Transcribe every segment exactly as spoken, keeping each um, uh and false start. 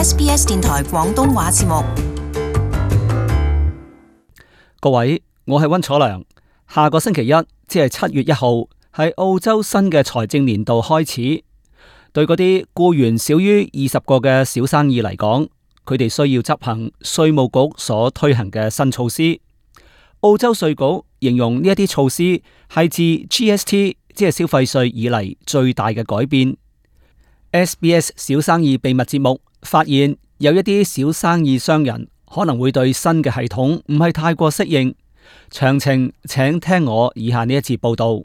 S B S 電台廣東話節目。 各位，我係溫楚良。下個星期一，即係七月一號，係澳洲新嘅財政年度開始。對嗰啲僱員少於二十個嘅小生意嚟講，佢哋需要執行稅務局所推行嘅新措施。澳洲稅局形容呢一啲措施係自 G S T， 即係消費稅以嚟最大嘅改變。S B S 小生意秘密節目發現，有一啲小生意商人可能會對新嘅系統唔係太過適應。詳情請聽我以下呢一節報道。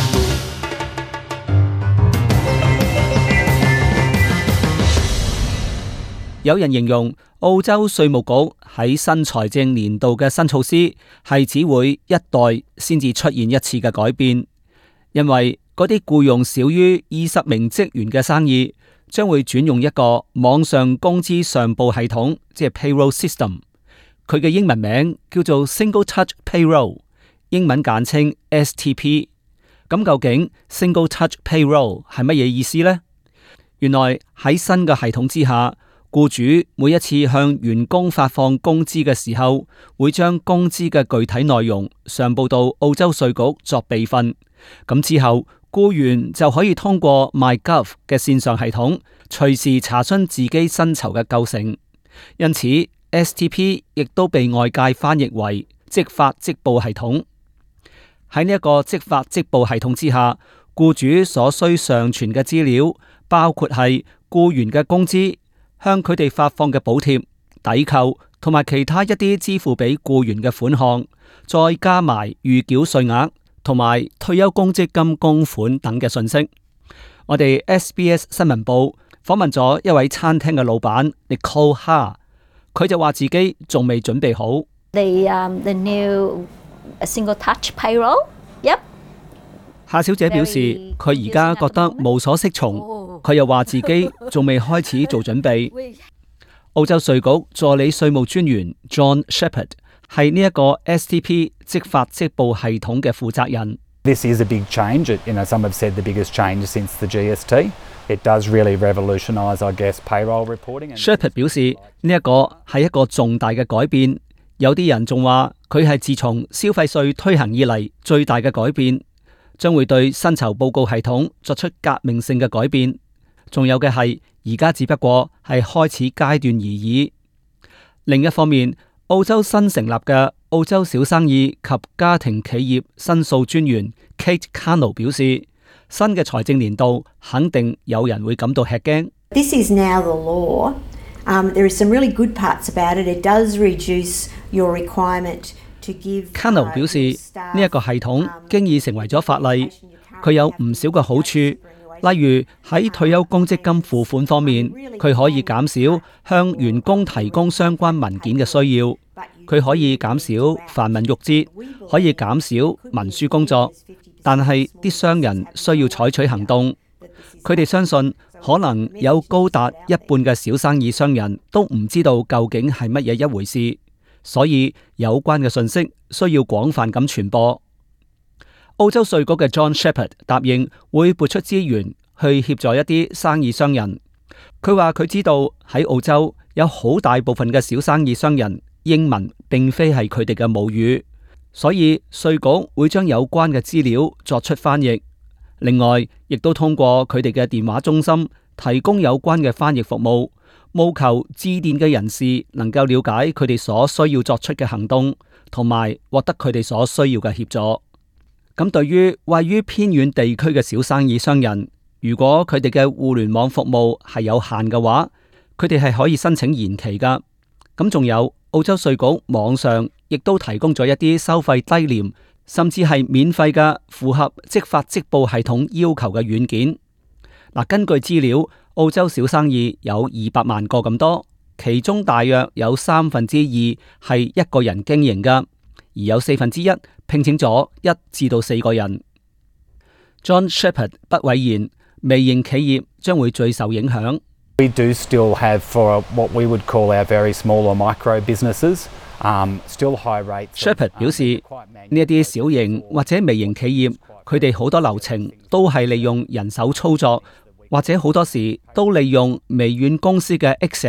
有人形容澳洲稅務局喺新財政年度嘅新措施係只會一代先至出現一次嘅改變，因為嗰啲僱用少於二十名職員嘅生意將會轉用一個網上工資上報系統，即係 payroll system。佢嘅英文名叫做 Single Touch Payroll， 英文簡稱 S T P。咁究竟 Single Touch Payroll 係乜嘢意思呢？原來喺新嘅系統之下，僱主每一次向員工發放工資嘅時候，會將工資嘅具體內容上報到澳洲稅局作備份。咁之後，僱員就可以通過 MyGov 嘅線上系統，隨時查詢自己薪酬嘅構成。因此 S T P 亦都被外界翻譯為即發即報系統。喺呢一個即發即報系統之下，僱主所需上傳嘅資料包括係僱員嘅工資、向佢哋發放嘅補貼、抵扣同埋其他一啲支付俾僱員嘅款項，再加埋預繳稅額同埋退休公積金供款等嘅信息。我哋 S B S 新聞部訪問咗一位餐廳嘅老闆 Nicole Ha， 佢就話自己仲未準備好。 The, um, the new single touch payroll? Yep. 夏小姐表示佢而家覺得無所適從，佢又話自己仲未開始做準備。澳洲稅局助理稅務專員 John Shepherd 係呢一個 S T P 即發即報系統嘅負責人。 This is a big change. You know, some have said the biggest change since the G S T. It does really revolutionise, I guess, payroll reporting. Shepherd 表示呢一個係一個重大嘅改變。有啲人仲話佢係自從消費稅推行以嚟最大嘅改變，將會對薪酬報告系統作出革命性嘅改變。仲有嘅係而家只不過係開始階段而已。另一方面，澳洲新成立嘅澳洲小生意及家庭企業申訴專員 Kate Cano 表示，新嘅財政年度肯定有人會感到吃驚。 This is now the law. Um, there are some really good parts about it. It does reduce your requirement to give. Cano 表示呢一個系統經已成為咗法例，佢有唔少嘅好處。例如喺退休公積金付款方面，佢可以減少向員工提供相關文件嘅需要，佢可以減少繁文縟節，可以減少文書工作。但係啲商人需要採取行動，佢哋相信可能有高達一半嘅小生意商人都唔知道究竟係乜嘢一回事，所以有關嘅信息需要廣泛咁傳播。澳洲稅局嘅 John Shepherd 答應會撥出資源去協助一啲生意商人。佢話佢知道喺澳洲有好大部分嘅小生意商人英文並非係佢哋嘅母語，所以稅局會將有關嘅資料作出翻譯。另外，亦都通過佢哋嘅電話中心提供有關嘅翻譯服務，務求致電嘅人士能夠了解佢哋所需要作出嘅行動，同埋獲得佢哋所需要嘅協助。咁對於位於偏遠地區嘅小生意商人，如果佢哋嘅互聯網服務係有限嘅話，佢哋係可以申請延期噶。咁仲有澳洲稅局網上亦都提供咗一啲收費低廉，甚至係免費嘅符合即發即報系統要求嘅軟件。嗱，根據資料，澳洲小生意有二百萬個咁多，其中大約有三分之二係一個人經營噶，而有四分之一聘請咗一至到四個人。John Shepherd 不諱言，微型企業將會最受影響。 We do still have for what we would call our very small or micro businesses, um, still high rates. Shepherd 表示，呢一啲小型或者微型企業，佢哋好多流程都係利用人手操作，或者好多時都利用微軟公司嘅 Excel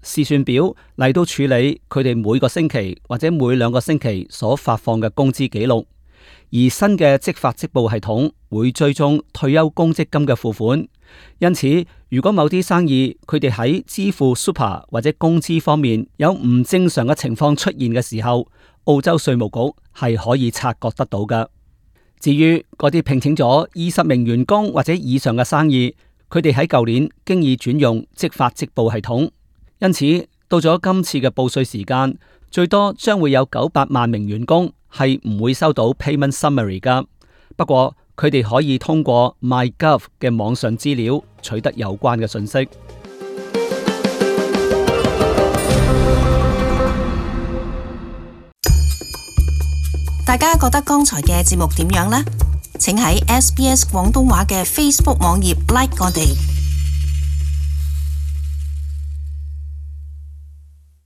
試算表嚟到處理佢哋每個星期或者每兩個星期所發放嘅工資記錄。而新嘅積發積報系統會追蹤退休公積金嘅付款，因此如果某啲生意佢哋喺支付 super 或者工資方面有唔正常嘅情況出現嘅時候，澳洲稅務局係可以察覺得到㗎。至於嗰啲聘請咗二十名員工或者以上嘅生意，佢哋喺舊年經已轉用積發積報系統，因此到咗今次嘅報稅時間，最多將會有九百萬名員工係唔會收到 payment summary 㗎。不過佢哋可以通過 MyGov 嘅網上資料取得有關嘅信息。 大家覺得剛才嘅節目點樣呢？請喺 S B S 廣東話嘅 Facebook 網頁 like 我哋。